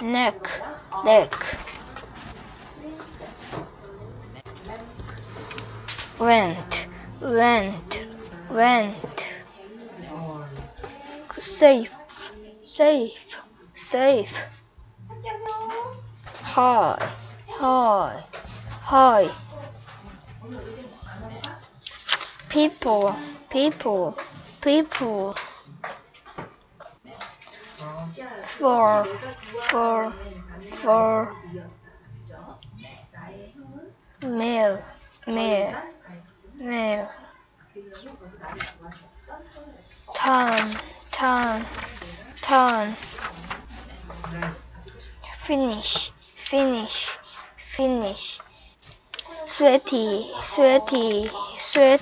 neck, neck. Went, went, went. Safe, safe, safe. High, high, high. People, people, people. For, for, for. Male, male, male. Turn, turn, turn. Finish, finish, finish. Sweaty, sweaty, sweaty.